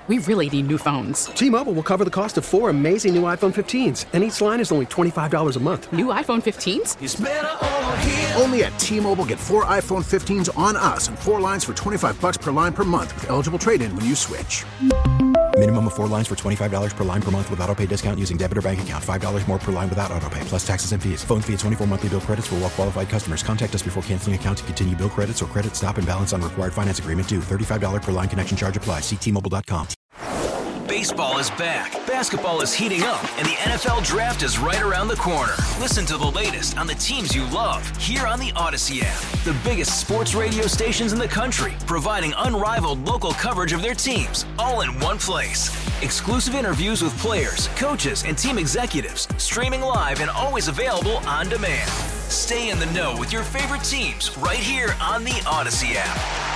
We really need new phones. T-Mobile will cover the cost of 4 amazing new iPhone 15s, and each line is only $25 a month. New iPhone 15s? It's better over here. Only at T-Mobile, get 4 iPhone 15s on us and 4 lines for $25 per line per month with eligible trade-in when you switch. Minimum of 4 lines for $25 per line per month with autopay discount using debit or bank account. $5 more per line without autopay, plus taxes and fees. Phone fee at 24 monthly bill credits for well-qualified customers. Contact us before canceling account to continue bill credits or credit stop and balance on required finance agreement due. $35 per line connection charge applies. See T-Mobile.com. Baseball is back, basketball is heating up, and the NFL Draft is right around the corner. Listen to the latest on the teams you love here on the Odyssey app. The biggest sports radio stations in the country, providing unrivaled local coverage of their teams, all in one place. Exclusive interviews with players, coaches, and team executives, streaming live and always available on demand. Stay in the know with your favorite teams right here on the Odyssey app.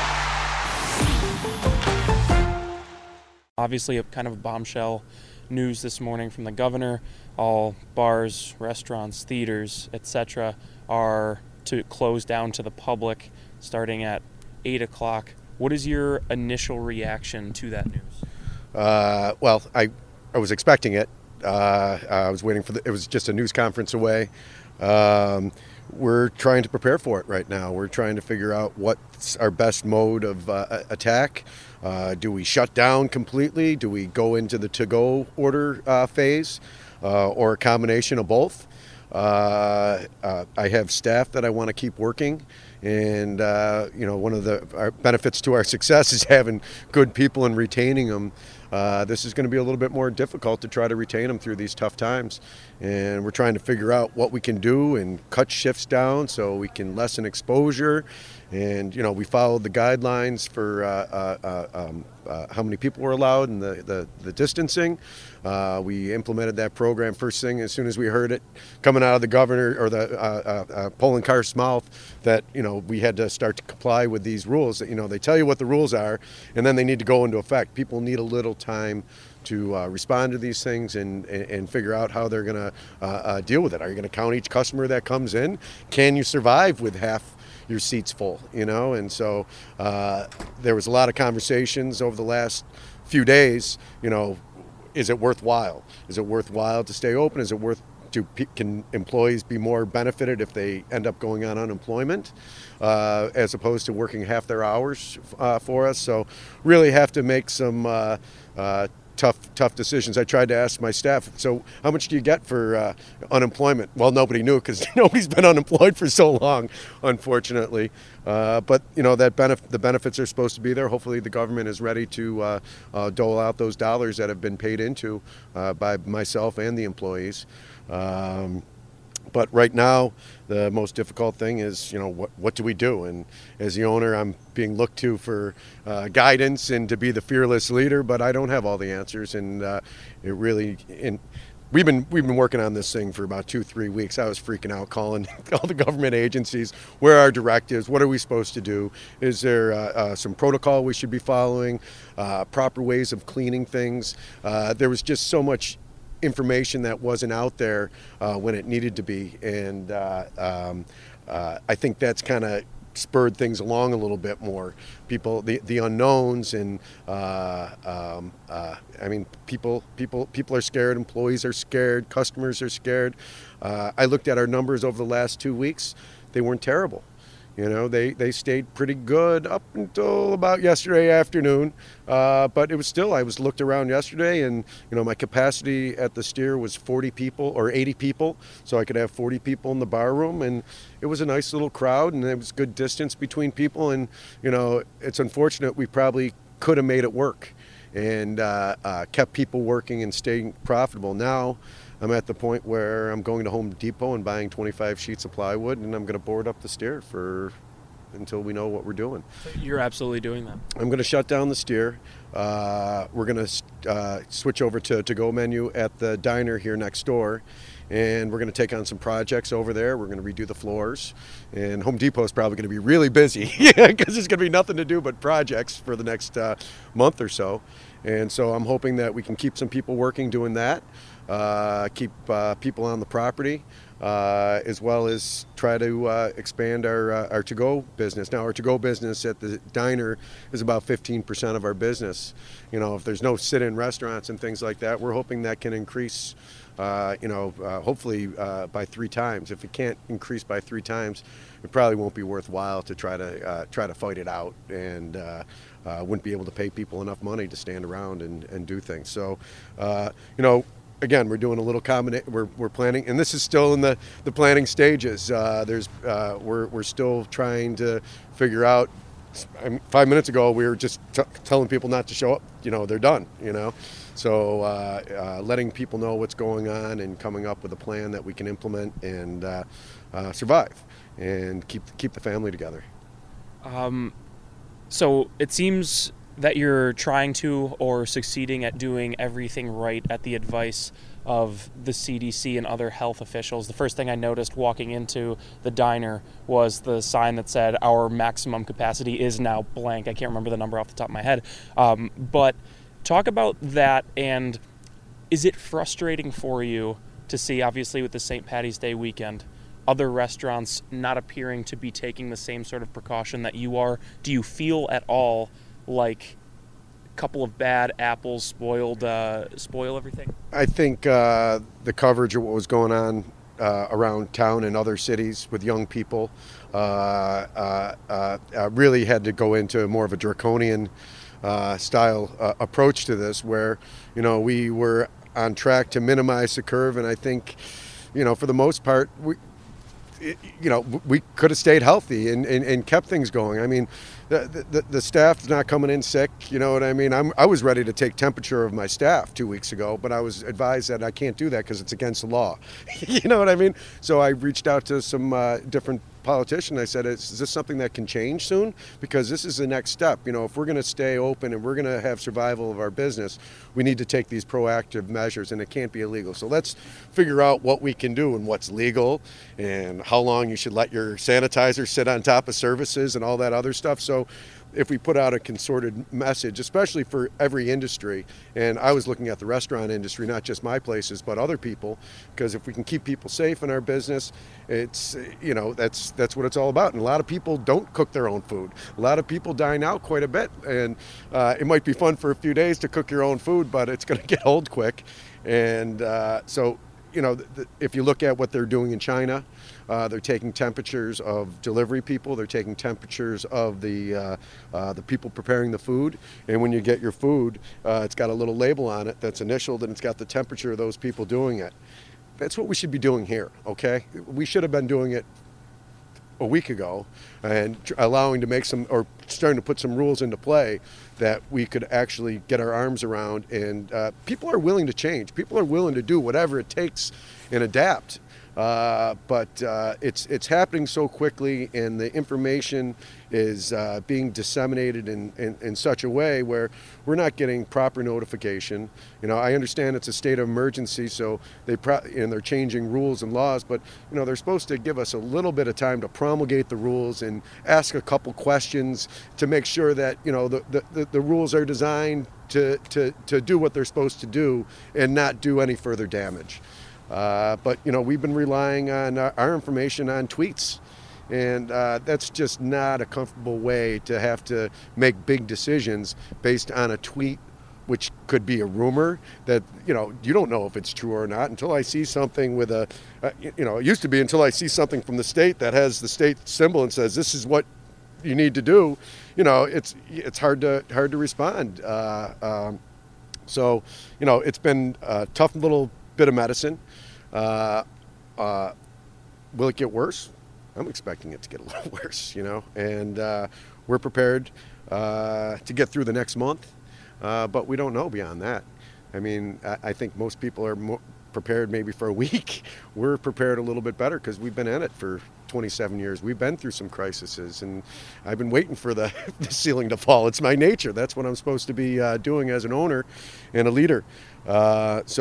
Obviously, a kind of a bombshell news this morning from the governor. All bars, restaurants, theaters, etc. are to close down to the public starting at 8 o'clock. What is your initial reaction to that news? Well, I was expecting it. I was waiting for it was just a news conference away. We're trying to prepare for it right now. We're trying to figure out what's our best mode of attack. Do we shut down completely? Do we go into the to-go order phase, or a combination of both? I have staff that I want to keep working, and one of our benefits to our success is having good people and retaining them. This is going to be a little bit more difficult to try to retain them through these tough times, and we're trying to figure out what we can do and cut shifts down so we can lessen exposure. And we followed the guidelines for how many people were allowed and the distancing. We implemented that program first thing as soon as we heard it coming out of the governor or the Poloncarz mouth that we had to start to comply with these rules. That they tell you what the rules are, and then they need to go into effect. People need a little time to respond to these things and figure out how they're going to deal with it. Are you going to count each customer that comes in? Can you survive with half your seats full? And so there was a lot of conversations over the last few days. Is it worthwhile? Is it worthwhile to stay open? Is it can employees be more benefited if they end up going on unemployment as opposed to working half their hours for us? So really have to make some tough decisions. I tried to ask my staff, so how much do you get for unemployment? Well, nobody knew because nobody's been unemployed for so long, unfortunately. But the benefits are supposed to be there. Hopefully the government is ready to dole out those dollars that have been paid into by myself and the employees. But right now, the most difficult thing is, what do we do? And as the owner, I'm being looked to for guidance and to be the fearless leader, but I don't have all the answers. And we've been working on this thing for about 2-3 weeks. I was freaking out, calling all the government agencies. Where are our directives? What are we supposed to do? Is there some protocol we should be following? Proper ways of cleaning things? There was just so much information that wasn't out there when it needed to be, and I think that's kind of spurred things along a little bit more. People, the unknowns, and people are scared. Employees are scared. Customers are scared. I looked at our numbers over the last 2 weeks. They weren't terrible. They stayed pretty good up until about yesterday afternoon. But it was still, I looked around yesterday, and, my capacity at the Steer was 40 people or 80 people. So I could have 40 people in the bar room, and it was a nice little crowd, and there was good distance between people. And, it's unfortunate. We probably could have made it work and kept people working and staying profitable. Now I'm at the point where I'm going to Home Depot and buying 25 sheets of plywood, and I'm going to board up the Steer until we know what we're doing. You're absolutely doing that. I'm going to shut down the Steer. We're going to switch over to to-go menu at the diner here next door, and we're going to take on some projects over there. We're going to redo the floors, and Home Depot is probably going to be really busy because there's going to be nothing to do but projects for the next month or so. And so I'm hoping that we can keep some people working doing that, keep people on the property, as well as try to expand our to-go business. Now, our to-go business at the diner is about 15% of our business. If there's no sit-in restaurants and things like that, we're hoping that can increase, hopefully by 3 times. If it can't increase by 3 times, it probably won't be worthwhile to try to fight it out, and wouldn't be able to pay people enough money to stand around and do things. So, again, we're doing a little we're planning, and this is still in the planning stages. We're still trying to figure out. 5 minutes ago, we were just telling people not to show up. They're done. So letting people know what's going on and coming up with a plan that we can implement and survive and keep the family together. So it seems that you're trying to or succeeding at doing everything right at the advice of the CDC and other health officials. The first thing I noticed walking into the diner was the sign that said our maximum capacity is now blank. I can't remember the number off the top of my head. But talk about that, and is it frustrating for you to see, obviously with the St. Paddy's Day weekend, other restaurants not appearing to be taking the same sort of precaution that you are? Do you feel at all like a couple of bad apples spoil everything? I think the coverage of what was going on around town and other cities with young people really had to go into more of a draconian style approach to this, where we were on track to minimize the curve, and I think for the most part we could have stayed healthy and kept things going. I mean, the staff's not coming in sick, you know what I mean? I was ready to take temperature of my staff 2 weeks ago, but I was advised that I can't do that because it's against the law. You know what I mean? So I reached out to some different politician. I said, is this something that can change soon? Because this is the next step. If we're going to stay open and we're going to have survival of our business, we need to take these proactive measures, and it can't be illegal. So let's figure out what we can do and what's legal and how long you should let your sanitizer sit on top of services and all that other stuff. So if we put out a concerted message, especially for every industry, and I was looking at the restaurant industry, not just my places, but other people, because if we can keep people safe in our business, it's, that's what it's all about. And a lot of people don't cook their own food. A lot of people dine out quite a bit, and it might be fun for a few days to cook your own food, but it's going to get old quick. And so, if you look at what they're doing in China, they're taking temperatures of delivery people. They're taking temperatures of the people preparing the food. And when you get your food, it's got a little label on it that's initialed, and it's got the temperature of those people doing it. That's what we should be doing here, okay? We should have been doing it a week ago and allowing to make some, or starting to put some rules into play that we could actually get our arms around. And people are willing to change. People are willing to do whatever it takes and adapt. But it's happening so quickly, and the information is being disseminated in such a way where we're not getting proper notification. I understand it's a state of emergency, so they're changing rules and laws, but they're supposed to give us a little bit of time to promulgate the rules and ask a couple questions to make sure that the rules are designed to do what they're supposed to do and not do any further damage. But we've been relying on our information on tweets, and that's just not a comfortable way to have to make big decisions based on a tweet, which could be a rumor that you don't know if it's true or not until I see something with it used to be until I see something from the state that has the state symbol and says this is what you need to do. It's hard to respond. So it's been a tough little bit of medicine. Will it get worse? I'm expecting it to get a little worse, and we're prepared to get through the next month, but we don't know beyond that. I mean, I think most people are prepared maybe for a week. We're prepared a little bit better because we've been in it for 27 years. We've been through some crises, and I've been waiting for the ceiling to fall. It's my nature. That's what I'm supposed to be doing as an owner and a leader.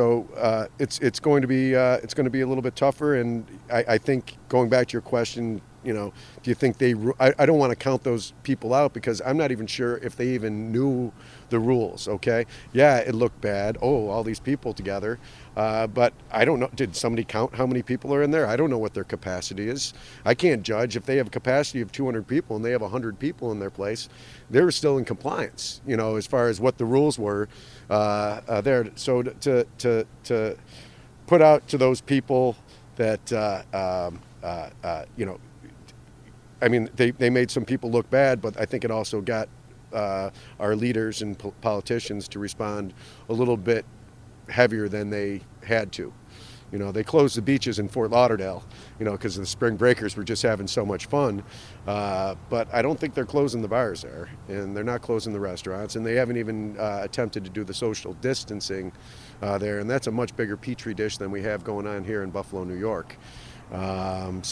So it's going to be a little bit tougher, and I think going back to your question, do you think I don't want to count those people out because I'm not even sure if they even knew the rules, okay? Yeah, it looked bad. Oh, all these people together. But I don't know. Did somebody count how many people are in there? I don't know what their capacity is. I can't judge. If they have a capacity of 200 people and they have 100 people in their place, they're still in compliance, as far as what the rules were there. So to put out to those people that, I mean, they made some people look bad, but I think it also got our leaders and politicians to respond a little bit heavier than they had to. They closed the beaches in Fort Lauderdale, because the spring breakers were just having so much fun. But I don't think they're closing the bars there, and they're not closing the restaurants, and they haven't even attempted to do the social distancing there. And that's a much bigger petri dish than we have going on here in Buffalo, New York. I'm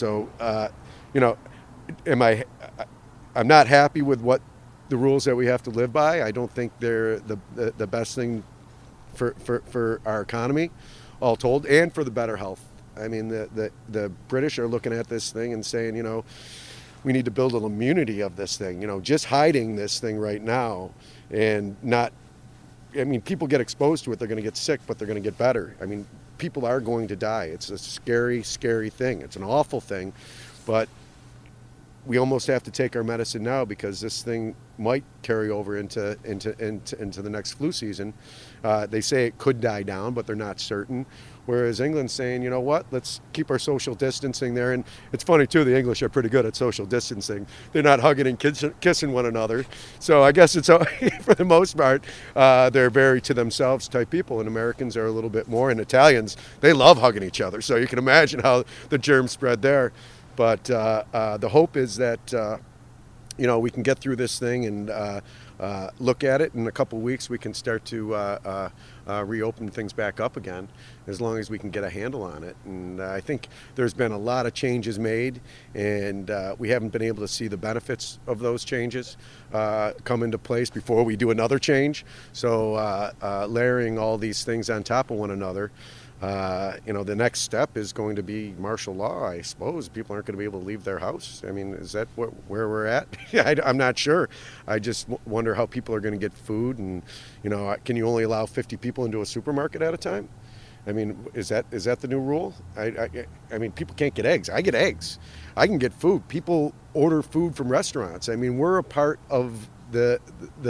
not happy with what the rules that we have to live by. I don't think they're the best thing for our economy, all told, and for the better health. I mean, the British are looking at this thing and saying, we need to build an immunity of this thing. Just hiding this thing right now and not, I mean, people get exposed to it, they're going to get sick, but they're going to get better. I mean, people are going to die. It's a scary, scary thing. It's an awful thing, but we almost have to take our medicine now because this thing might carry over into the next flu season. They say it could die down, but they're not certain. Whereas England's saying, you know what, let's keep our social distancing there. And it's funny, too, the English are pretty good at social distancing. They're not hugging and kissing one another. So I guess it's, for the most part, they're very to themselves type people. And Americans are a little bit more. And Italians, they love hugging each other. So you can imagine how the germs spread there. But the hope is that, we can get through this thing and look at it. In a couple of weeks, we can start to reopen things back up again, as long as we can get a handle on it. And I think there's been a lot of changes made, and we haven't been able to see the benefits of those changes come into place before we do another change. So layering all these things on top of one another, the next step is going to be martial law, I suppose. People aren't going to be able to leave their house. I mean, is that where we're at? I'm not sure. I just wonder how people are going to get food, and, can you only allow 50 people into a supermarket at a time? I mean, is that the new rule? I mean, people can't get eggs. I get eggs. I can get food. People order food from restaurants. I mean, we're a part of the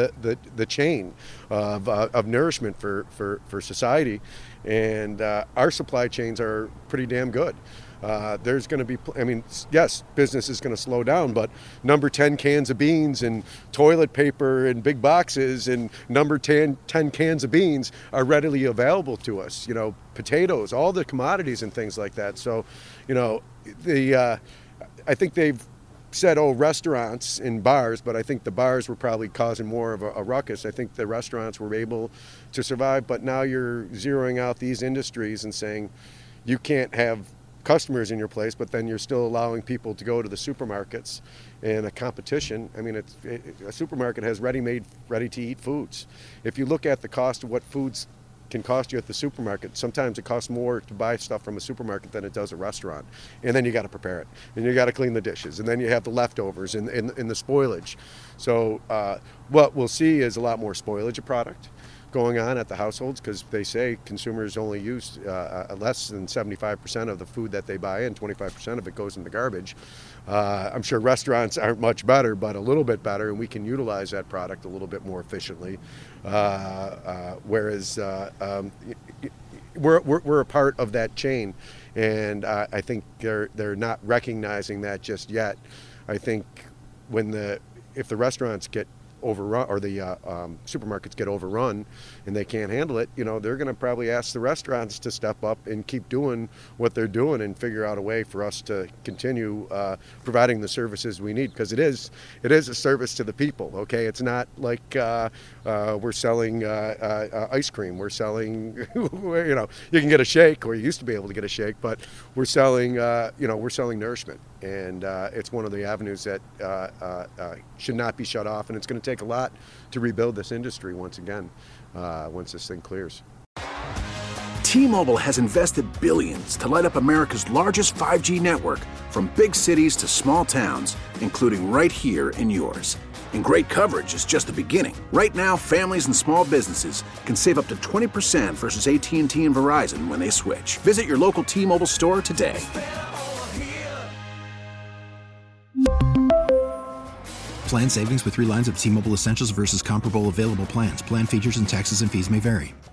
chain of nourishment for society, and our supply chains are pretty damn good. There's going to be, yes, business is going to slow down, but number 10 cans of beans and toilet paper and big boxes and number 10 cans of beans are readily available to us. Potatoes, all the commodities and things like that. So, I think they've said, restaurants and bars, but I think the bars were probably causing more of a ruckus. I think the restaurants were able to survive, but now you're zeroing out these industries and saying you can't have customers in your place, but then you're still allowing people to go to the supermarkets and a competition. I mean, a supermarket has ready-made, ready-to-eat foods. If you look at the cost of what foods can cost you at the supermarket, sometimes it costs more to buy stuff from a supermarket than it does a restaurant. And then you got to prepare it, and you got to clean the dishes, and then you have the leftovers and the spoilage. So what we'll see is a lot more spoilage of product going on at the households, because they say consumers only use less than 75% of the food that they buy, and 25% of it goes in the garbage. I'm sure restaurants aren't much better, but a little bit better, and we can utilize that product a little bit more efficiently. Whereas we're a part of that chain, and I think they're not recognizing that just yet. I think if the restaurants get overrun, or the supermarkets get overrun and they can't handle it, they're going to probably ask the restaurants to step up and keep doing what they're doing and figure out a way for us to continue providing the services we need, because it is a service to the people. Okay, it's not like we're selling ice cream. We're selling you can get a shake, or you used to be able to get a shake, but we're selling nourishment, and it's one of the avenues that should not be shut off, and it's going to take a lot to rebuild this industry once again, once this thing clears. T-Mobile has invested billions to light up America's largest 5G network, from big cities to small towns, including right here in yours. And great coverage is just the beginning. Right now, families and small businesses can save up to 20% versus AT&T and Verizon when they switch. Visit your local T-Mobile store today. Plan savings with 3 lines of T-Mobile Essentials versus comparable available plans. Plan features and taxes and fees may vary.